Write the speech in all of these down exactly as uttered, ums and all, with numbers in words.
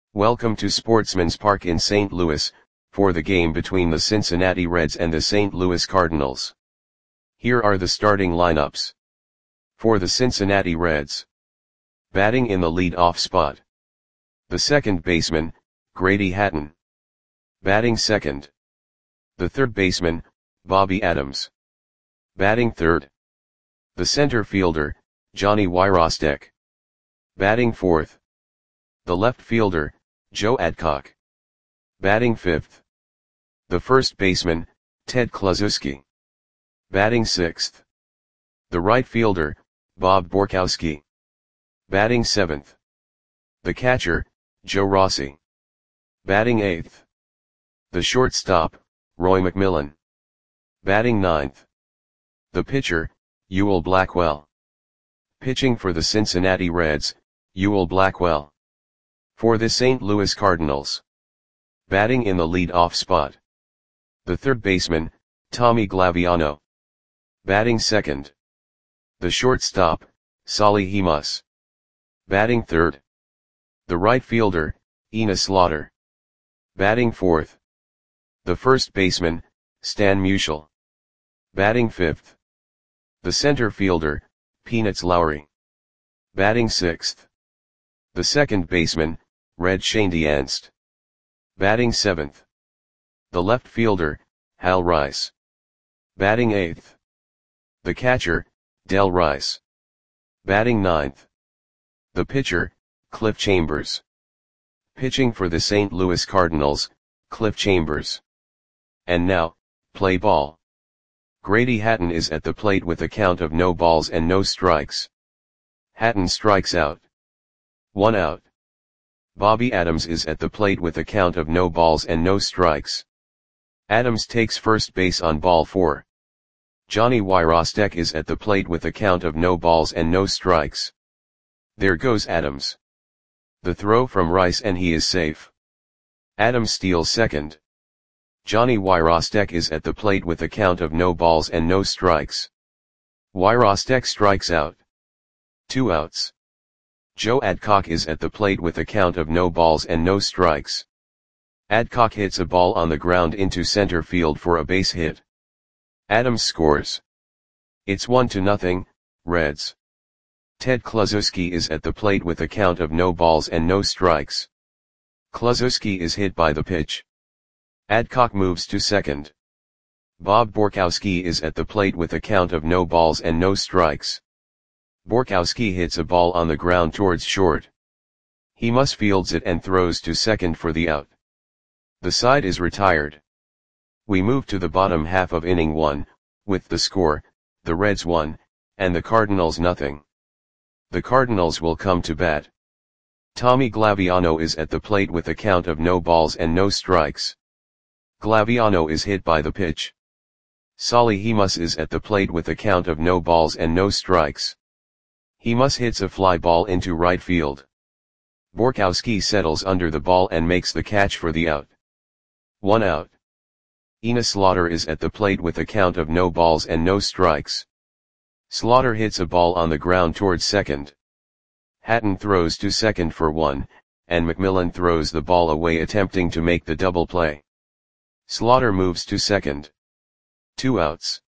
Welcome to Sportsman's Park in Saint Louis, for the game between the Cincinnati Reds and the Saint Louis Cardinals. Here are the starting lineups. For the Cincinnati Reds. Batting in the lead-off spot. The second baseman, Grady Hatton. Batting second. The third baseman, Bobby Adams. Batting third. The center fielder, Johnny Wyrostek. Batting fourth. The left fielder, Joe Adcock. Batting fifth. The first baseman, Ted Kluszewski. Batting sixth. The right fielder, Bob Borkowski. Batting seventh. The catcher, Joe Rossi. Batting eighth. The shortstop, Roy McMillan. Batting ninth. The pitcher, Ewell Blackwell. Pitching for the Cincinnati Reds, Ewell Blackwell. For the Saint Louis Cardinals. Batting in the lead-off spot. The third baseman, Tommy Glaviano. Batting second. The shortstop, Solly Hemus. Batting third. The right fielder, Enos Slaughter. Batting fourth. The first baseman, Stan Musial. Batting fifth. The center fielder, Peanuts Lowry. Batting sixth. The second baseman, Red Schoendienst. Batting seventh. The left fielder, Hal Rice. Batting eighth. The catcher, Del Rice. Batting ninth. The pitcher, Cliff Chambers. Pitching for the Saint Louis Cardinals, Cliff Chambers. And now, play ball. Grady Hatton is at the plate with a count of no balls and no strikes. Hatton strikes out. One out. Bobby Adams is at the plate with a count of no balls and no strikes. Adams takes first base on ball four. Johnny Wyrostek is at the plate with a count of no balls and no strikes. There goes Adams. The throw from Rice and he is safe. Adams steals second. Johnny Wyrostek is at the plate with a count of no balls and no strikes. Wyrostek strikes out. Two outs. Joe Adcock is at the plate with a count of no balls and no strikes. Adcock hits a ball on the ground into center field for a base hit. Adams scores. It's one to nothing, Reds. Ted Kluszewski is at the plate with a count of no balls and no strikes. Kluszewski is hit by the pitch. Adcock moves to second. Bob Borkowski is at the plate with a count of no balls and no strikes. Borkowski hits a ball on the ground towards short. Hemus fields it and throws to second for the out. The side is retired. We move to the bottom half of inning one, with the score, the Reds one, and the Cardinals nothing. The Cardinals will come to bat. Tommy Glaviano is at the plate with a count of no balls and no strikes. Glaviano is hit by the pitch. Solly Hemus is at the plate with a count of no balls and no strikes. Hemus hits a fly ball into right field. Borkowski settles under the ball and makes the catch for the out. One out. Enos Slaughter is at the plate with a count of no balls and no strikes. Slaughter hits a ball on the ground towards second. Hatton throws to second for one, and McMillan throws the ball away attempting to make the double play. Slaughter moves to second. Two outs.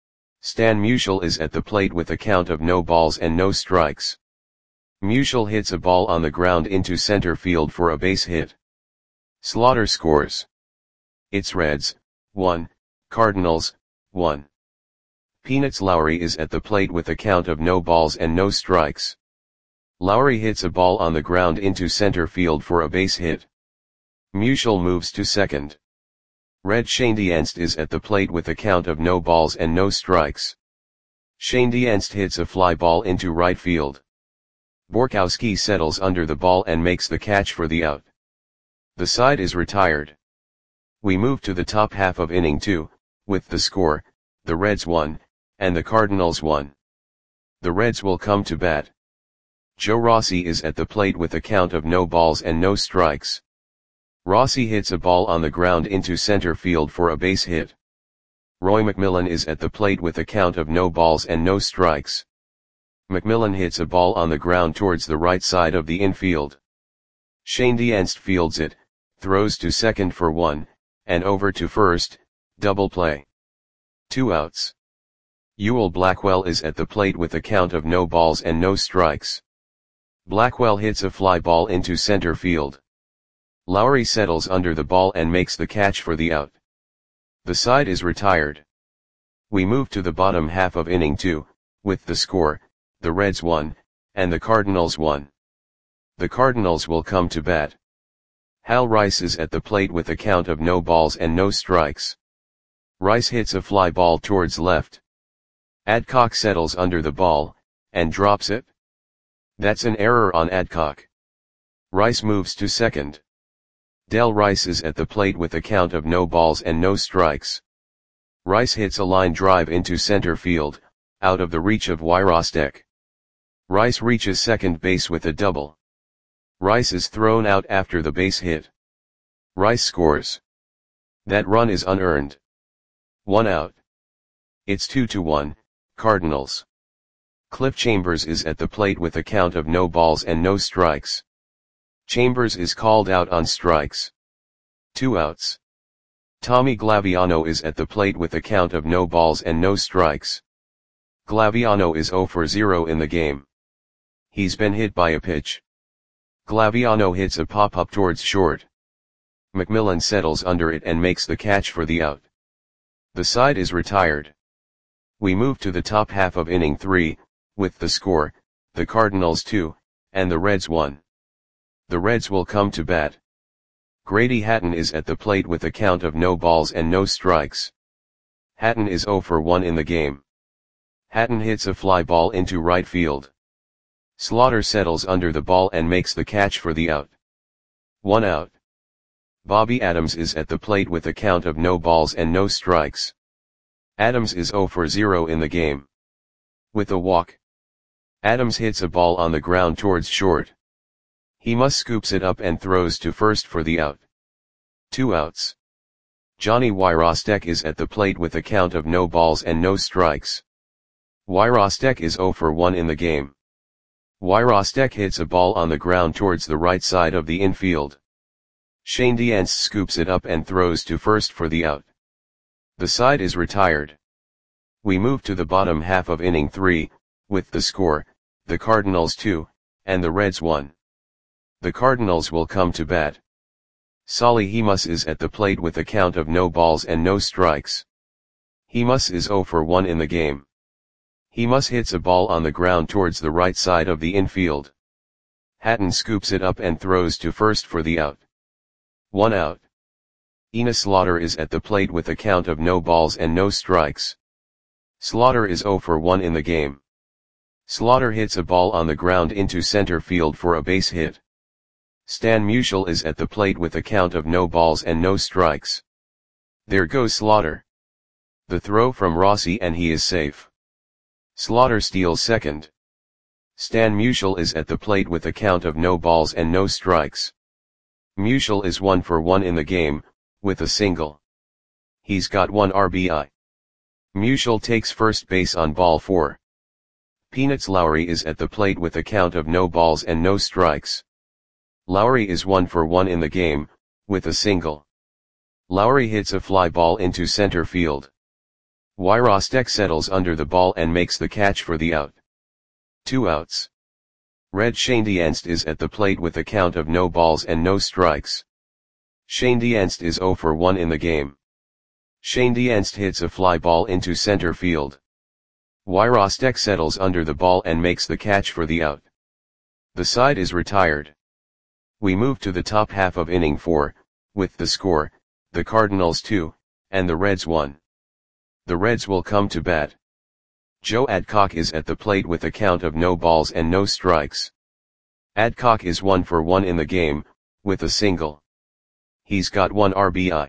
Stan Musial is at the plate with a count of no balls and no strikes. Musial hits a ball on the ground into center field for a base hit. Slaughter scores. It's Reds, one, Cardinals, one. Peanuts Lowry is at the plate with a count of no balls and no strikes. Lowry hits a ball on the ground into center field for a base hit. Musial moves to second. Red Schoendienst is at the plate with a count of no balls and no strikes. Schoendienst hits a fly ball into right field. Borkowski settles under the ball and makes the catch for the out. The side is retired. We move to the top half of inning two, with the score, the Reds one, and the Cardinals one. The Reds will come to bat. Joe Rossi is at the plate with a count of no balls and no strikes. Rossi hits a ball on the ground into center field for a base hit. Roy McMillan is at the plate with a count of no balls and no strikes. McMillan hits a ball on the ground towards the right side of the infield. Schoendienst fields it, throws to second for one, and over to first, double play. Two outs. Ewell Blackwell is at the plate with a count of no balls and no strikes. Blackwell hits a fly ball into center field. Lowry settles under the ball and makes the catch for the out. The side is retired. We move to the bottom half of inning two, with the score, the Reds won, and the Cardinals won. The Cardinals will come to bat. Hal Rice is at the plate with a count of no balls and no strikes. Rice hits a fly ball towards left. Adcock settles under the ball, and drops it. That's an error on Adcock. Rice moves to second. Del Rice is at the plate with a count of no balls and no strikes. Rice hits a line drive into center field, out of the reach of Wyrostek. Rice reaches second base with a double. Rice is thrown out after the base hit. Rice scores. That run is unearned. One out. It's two to one, Cardinals. Cliff Chambers is at the plate with a count of no balls and no strikes. Chambers is called out on strikes. Two outs. Tommy Glaviano is at the plate with a count of no balls and no strikes. Glaviano is zero for zero in the game. He's been hit by a pitch. Glaviano hits a pop-up towards short. McMillan settles under it and makes the catch for the out. The side is retired. We move to the top half of inning three, with the score, the Cardinals two, and the Reds one. The Reds will come to bat. Grady Hatton is at the plate with a count of no balls and no strikes. Hatton is zero for one in the game. Hatton hits a fly ball into right field. Slaughter settles under the ball and makes the catch for the out. One out. Bobby Adams is at the plate with a count of no balls and no strikes. Adams is zero for zero in the game. With a walk. Adams hits a ball on the ground towards short. He must scoops it up and throws to first for the out. Two outs. Johnny Wyrostek is at the plate with a count of no balls and no strikes. Wyrostek is zero for one in the game. Wyrostek hits a ball on the ground towards the right side of the infield. Schoendienst scoops it up and throws to first for the out. The side is retired. We move to the bottom half of inning three, with the score, the Cardinals two, and the Reds one. The Cardinals will come to bat. Solly Hemus is at the plate with a count of no balls and no strikes. Hemus is zero for one in the game. Hemus hits a ball on the ground towards the right side of the infield. Hatton scoops it up and throws to first for the out. One out. Enos Slaughter is at the plate with a count of no balls and no strikes. Slaughter is zero for one in the game. Slaughter hits a ball on the ground into center field for a base hit. Stan Musial is at the plate with a count of no balls and no strikes. There goes Slaughter. The throw from Rossi and he is safe. Slaughter steals second. Stan Musial is at the plate with a count of no balls and no strikes. Musial is one for one in the game, with a single. He's got one R B I. Musial takes first base on ball four. Peanuts Lowry is at the plate with a count of no balls and no strikes. Lowry is one for one in the game, with a single. Lowry hits a fly ball into center field. Wyrostek settles under the ball and makes the catch for the out. Two outs. Red Schoendienst is at the plate with a count of no balls and no strikes. Schoendienst is zero for one in the game. Schoendienst hits a fly ball into center field. Wyrostek settles under the ball and makes the catch for the out. The side is retired. We move to the top half of inning four, with the score, the Cardinals two, and the Reds one. The Reds will come to bat. Joe Adcock is at the plate with a count of no balls and no strikes. Adcock is one for one in the game, with a single. He's got one R B I.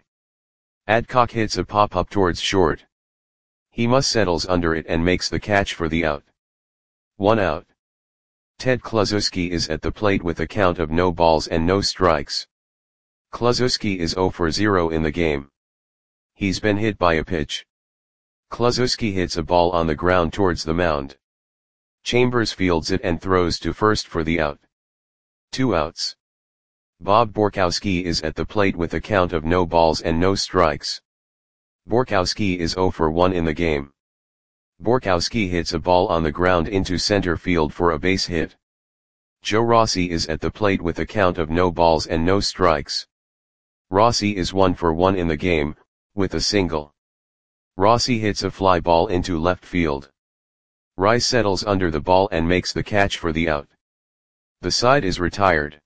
Adcock hits a pop-up towards short. Hemus settles under it and makes the catch for the out. One out. Ted Kluszewski is at the plate with a count of no balls and no strikes. Kluszewski is zero for zero in the game. He's been hit by a pitch. Kluszewski hits a ball on the ground towards the mound. Chambers fields it and throws to first for the out. Two outs. Bob Borkowski is at the plate with a count of no balls and no strikes. Borkowski is zero for one in the game. Borkowski hits a ball on the ground into center field for a base hit. Joe Rossi is at the plate with a count of no balls and no strikes. Rossi is one for one in the game, with a single. Rossi hits a fly ball into left field. Rice settles under the ball and makes the catch for the out. The side is retired.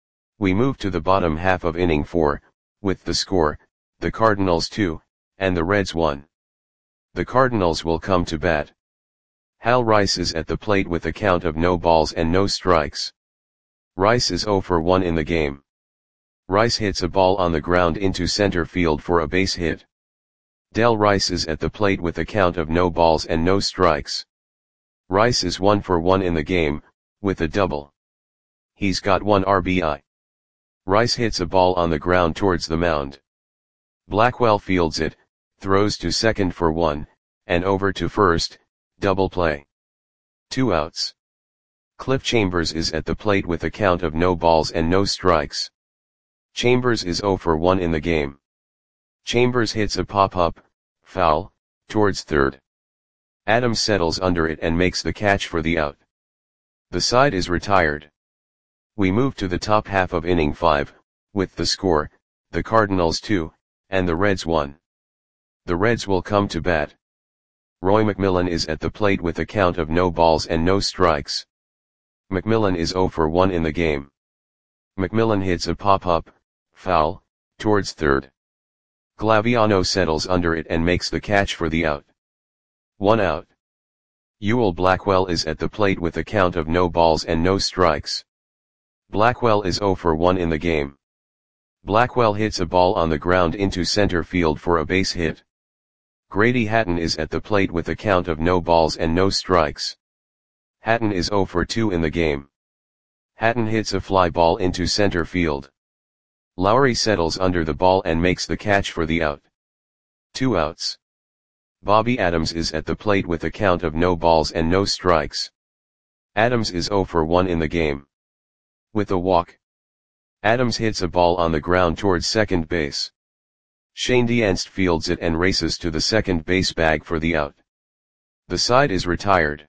We move to the bottom half of inning four, with the score, the Cardinals two, and the Reds one. The Cardinals will come to bat. Hal Rice is at the plate with a count of no balls and no strikes. Rice is zero for one in the game. Rice hits a ball on the ground into center field for a base hit. Del Rice is at the plate with a count of no balls and no strikes. Rice is one for one in the game, with a double. He's got one R B I. Rice hits a ball on the ground towards the mound. Blackwell fields it, throws to second for one, and over to first, double play. Two outs. Cliff Chambers is at the plate with a count of no balls and no strikes. Chambers is zero for one in the game. Chambers hits a pop-up, foul, towards third. Adams settles under it and makes the catch for the out. The side is retired. We move to the top half of inning five, with the score, the Cardinals two, and the Reds one. The Reds will come to bat. Roy McMillan is at the plate with a count of no balls and no strikes. McMillan is zero for one in the game. McMillan hits a pop-up, foul, towards third. Glaviano settles under it and makes the catch for the out. One out. Ewell Blackwell is at the plate with a count of no balls and no strikes. Blackwell is zero for one in the game. Blackwell hits a ball on the ground into center field for a base hit. Grady Hatton is at the plate with a count of no balls and no strikes. Hatton is zero for two in the game. Hatton hits a fly ball into center field. Lowry settles under the ball and makes the catch for the out. Two outs. Bobby Adams is at the plate with a count of no balls and no strikes. Adams is zero for one in the game. With a walk. Adams hits a ball on the ground towards second base. Shane Dienst fields it and races to the second base bag for the out. The side is retired.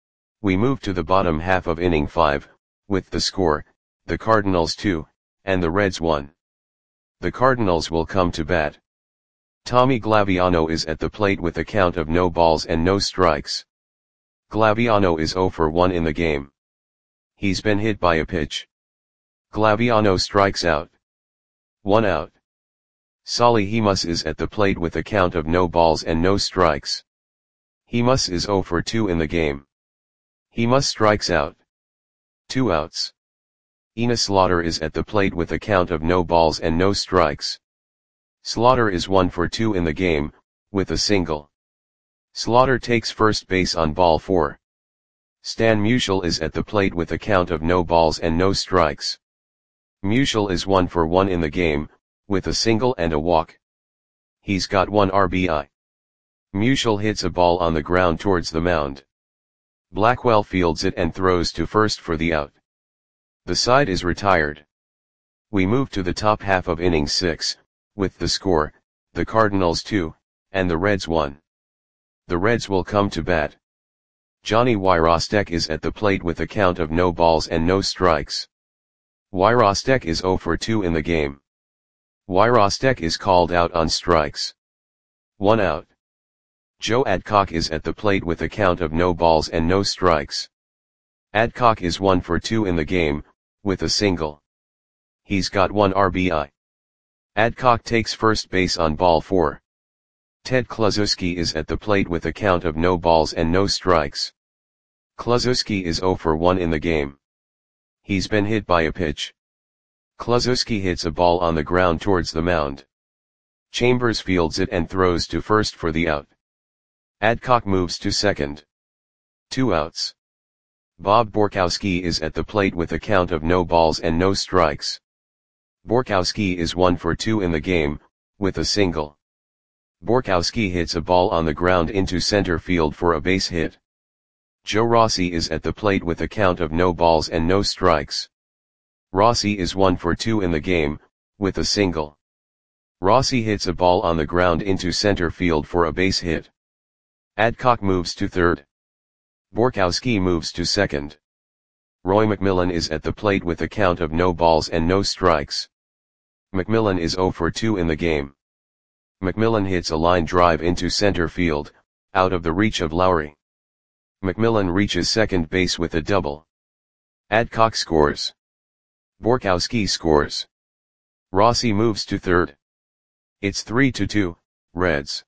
We move to the bottom half of inning five, with the score, the Cardinals two, and the Reds one. The Cardinals will come to bat. Tommy Glaviano is at the plate with a count of no balls and no strikes. Glaviano is zero for one in the game. He's been hit by a pitch. Glaviano strikes out. One out. Solly Hemus is at the plate with a count of no balls and no strikes. Hemus is zero for two in the game. Hemus strikes out. Two outs. Enos Slaughter is at the plate with a count of no balls and no strikes. Slaughter is one for two in the game, with a single. Slaughter takes first base on ball four. Stan Musial is at the plate with a count of no balls and no strikes. Musial is one for one in the game, with a single and a walk. He's got one R B I. Musial hits a ball on the ground towards the mound. Blackwell fields it and throws to first for the out. The side is retired. We move to the top half of inning six, with the score, the Cardinals two, and the Reds one. The Reds will come to bat. Johnny Wyrostek is at the plate with a count of no balls and no strikes. Wyrostek is zero for two in the game. Wyrostek is called out on strikes. One out. Joe Adcock is at the plate with a count of no balls and no strikes. Adcock is one for two in the game, with a single. He's got one R B I. Adcock takes first base on ball four. Ted Kluszewski is at the plate with a count of no balls and no strikes. Kluszewski is zero for one in the game. He's been hit by a pitch. Kluszewski hits a ball on the ground towards the mound. Chambers fields it and throws to first for the out. Adcock moves to second. Two outs. Bob Borkowski is at the plate with a count of no balls and no strikes. Borkowski is one for two in the game, with a single. Borkowski hits a ball on the ground into center field for a base hit. Joe Rossi is at the plate with a count of no balls and no strikes. Rossi is one for two in the game, with a single. Rossi hits a ball on the ground into center field for a base hit. Adcock moves to third. Borkowski moves to second. Roy McMillan is at the plate with a count of no balls and no strikes. McMillan is zero for two in the game. McMillan hits a line drive into center field, out of the reach of Lowry. McMillan reaches second base with a double. Adcock scores. Borkowski scores. Rossi moves to third. It's three to two, Reds.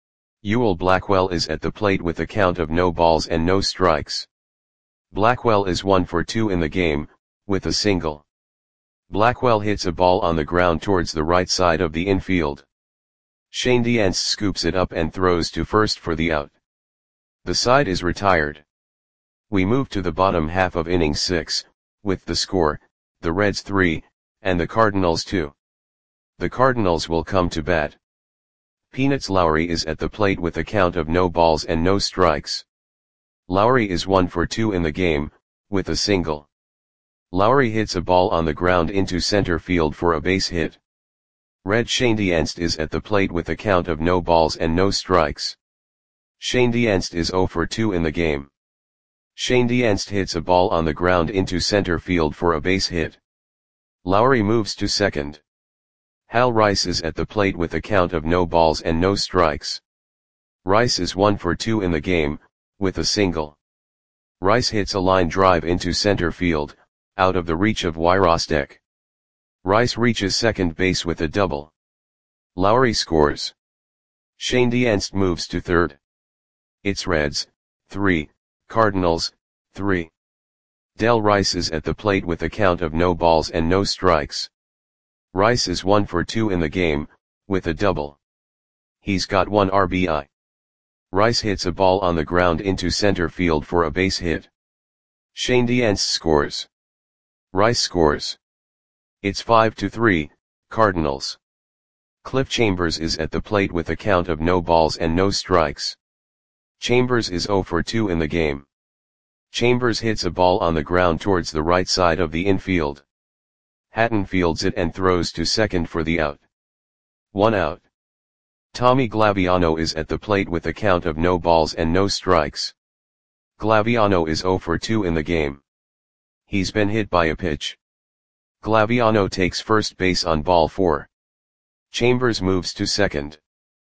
Ewell Blackwell is at the plate with a count of no balls and no strikes. Blackwell is one for two in the game, with a single. Blackwell hits a ball on the ground towards the right side of the infield. Shane Diance scoops it up and throws to first for the out. The side is retired. We move to the bottom half of inning six, with the score, the Reds three, and the Cardinals two. The Cardinals will come to bat. Peanuts Lowry is at the plate with a count of no balls and no strikes. Lowry is one for two in the game, with a single. Lowry hits a ball on the ground into center field for a base hit. Red Shane Diance is at the plate with a count of no balls and no strikes. Shane Diance is zero for two in the game. Shane Diance hits a ball on the ground into center field for a base hit. Lowry moves to second. Hal Rice is at the plate with a count of no balls and no strikes. Rice is one for two in the game, with a single. Rice hits a line drive into center field, out of the reach of Wyrostek. Rice reaches second base with a double. Lowry scores. Shane Diance moves to third. It's Reds, three, Cardinals, three. Del Rice is at the plate with a count of no balls and no strikes. Rice is one for two in the game, with a double. He's got one R B I. Rice hits a ball on the ground into center field for a base hit. Shane Diance scores. Rice scores. It's five to three, Cardinals. Cliff Chambers is at the plate with a count of no balls and no strikes. Chambers is zero for two in the game. Chambers hits a ball on the ground towards the right side of the infield. Hatton fields it and throws to second for the out. One out. Tommy Glaviano is at the plate with a count of no balls and no strikes. Glaviano is zero for two in the game. He's been hit by a pitch. Glaviano takes first base on ball four. Chambers moves to second.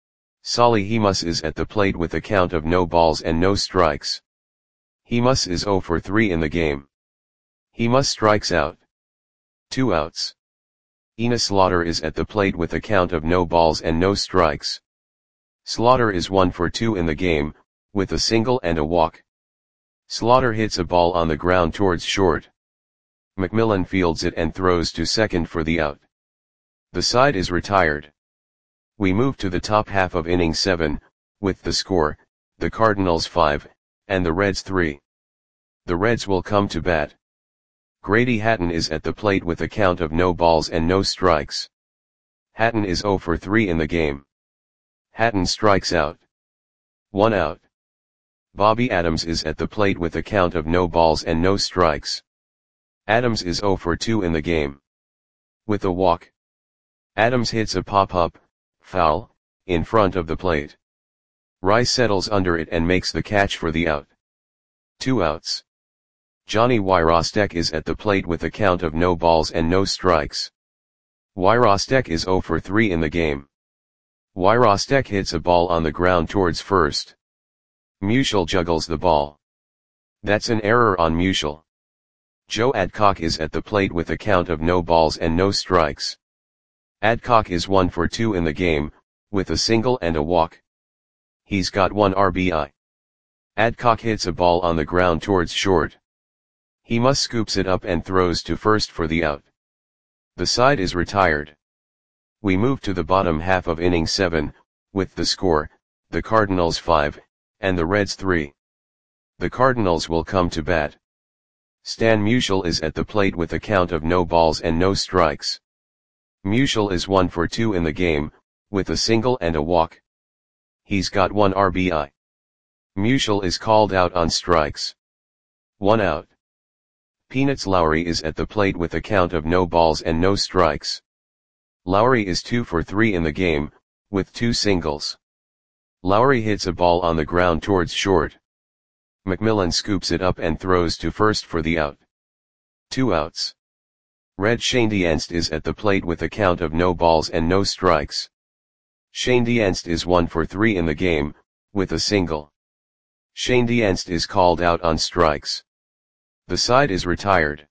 Solly Hemus is at the plate with a count of no balls and no strikes. Hemus is zero for three in the game. Hemus strikes out. Two outs. Enos Slaughter is at the plate with a count of no balls and no strikes. Slaughter is one for two in the game, with a single and a walk. Slaughter hits a ball on the ground towards short. McMillan fields it and throws to second for the out. The side is retired. We move to the top half of inning seven, with the score, the Cardinals five, and the Reds three. The Reds will come to bat. Grady Hatton is at the plate with a count of no balls and no strikes. Hatton is zero for three in the game. Hatton strikes out. One out. Bobby Adams is at the plate with a count of no balls and no strikes. Adams is zero for two in the game. With a walk. Adams hits a pop-up, foul, in front of the plate. Rice settles under it and makes the catch for the out. Two outs. Johnny Wyrostek is at the plate with a count of no balls and no strikes. Wyrostek is zero for three in the game. Wyrostek hits a ball on the ground towards first. Musial juggles the ball. That's an error on Musial. Joe Adcock is at the plate with a count of no balls and no strikes. Adcock is one for two in the game, with a single and a walk. He's got one R B I. Adcock hits a ball on the ground towards short. Hemus scoops it up and throws to first for the out. The side is retired. We move to the bottom half of inning seven, with the score, the Cardinals five, and the Reds three. The Cardinals will come to bat. Stan Musial is at the plate with a count of no balls and no strikes. Musial is one for two in the game, with a single and a walk. He's got one R B I. Musial is called out on strikes. One out. Peanuts Lowry is at the plate with a count of no balls and no strikes. Lowry is two for three in the game, with two singles. Lowry hits a ball on the ground towards short. McMillan scoops it up and throws to first for the out. Two outs. Red Schoendienst is at the plate with a count of no balls and no strikes. Schoendienst is one for three in the game, with a single. Schoendienst is called out on strikes. The side is retired.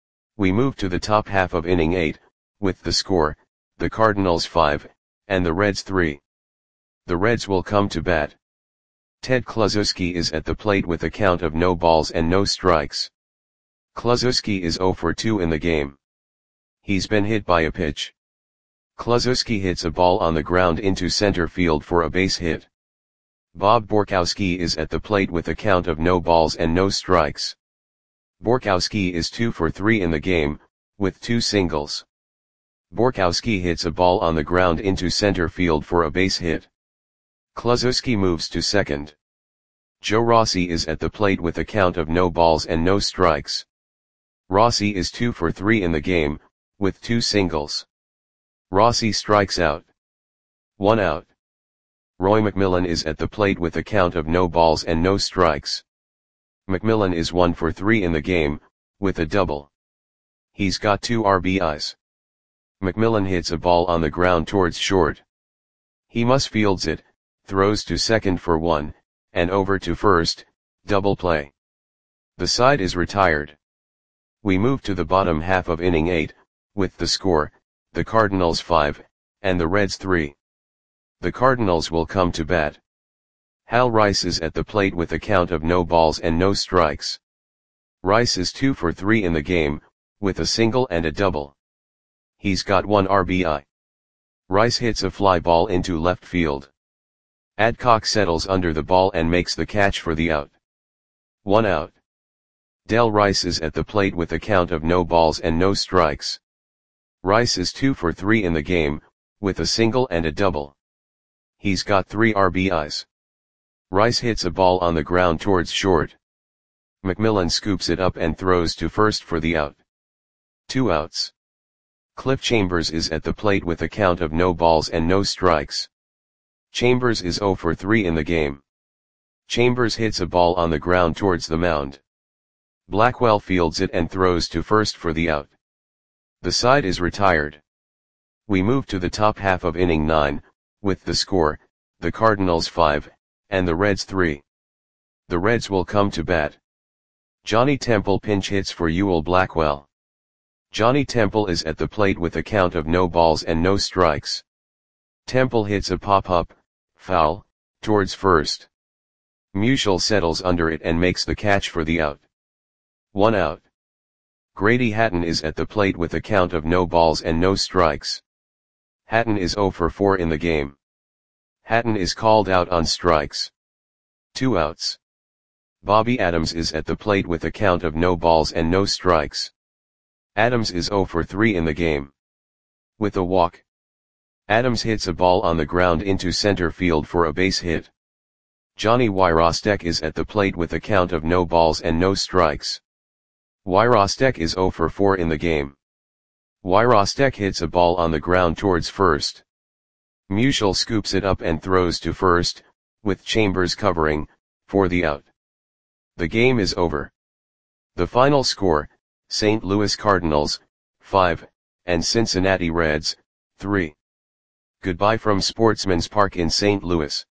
We move to the top half of inning eight, with the score, the Cardinals five, and the Reds three. The Reds will come to bat. Ted Kluszewski is at the plate with a count of no balls and no strikes. Kluszewski is zero for two in the game. He's been hit by a pitch. Kluszewski hits a ball on the ground into center field for a base hit. Bob Borkowski is at the plate with a count of no balls and no strikes. Borkowski is two for three in the game, with two singles. Borkowski hits a ball on the ground into center field for a base hit. Kluszewski moves to second. Joe Rossi is at the plate with a count of no balls and no strikes. Rossi is two for three in the game, with two singles. Rossi strikes out. One out. Roy McMillan is at the plate with a count of no balls and no strikes. McMillan is one for three in the game, with a double. He's got two R B Is. McMillan hits a ball on the ground towards short. He must fields it, throws to second for one, and over to first, double play. The side is retired. We move to the bottom half of inning eight, with the score, the Cardinals five, and the Reds three. The Cardinals will come to bat. Hal Rice is at the plate with a count of no balls and no strikes. Rice is two for three in the game, with a single and a double. He's got one R B I. Rice hits a fly ball into left field. Adcock settles under the ball and makes the catch for the out. One out. Del Rice is at the plate with a count of no balls and no strikes. Rice is two for three in the game, with a single and a double. He's got three R B Is. Rice hits a ball on the ground towards short. McMillan scoops it up and throws to first for the out. Two outs. Cliff Chambers is at the plate with a count of no balls and no strikes. Chambers is zero for three in the game. Chambers hits a ball on the ground towards the mound. Blackwell fields it and throws to first for the out. The side is retired. We move to the top half of inning nine, with the score, the Cardinals five, and the Reds three. The Reds will come to bat. Johnny Temple pinch hits for Ewell Blackwell. Johnny Temple is at the plate with a count of no balls and no strikes. Temple hits a pop-up, foul, towards first. Musial settles under it and makes the catch for the out. One out. Grady Hatton is at the plate with a count of no balls and no strikes. Hatton is zero for four in the game. Hatton is called out on strikes. Two outs. Bobby Adams is at the plate with a count of no balls and no strikes. Adams is zero for three in the game. With a walk. Adams hits a ball on the ground into center field for a base hit. Johnny Wyrostek is at the plate with a count of no balls and no strikes. Wyrostek is zero for four in the game. Wyrostek hits a ball on the ground towards first. Musial scoops it up and throws to first, with Chambers covering, for the out. The game is over. The final score, Saint Louis Cardinals, five, and Cincinnati Reds, three. Goodbye from Sportsman's Park in Saint Louis.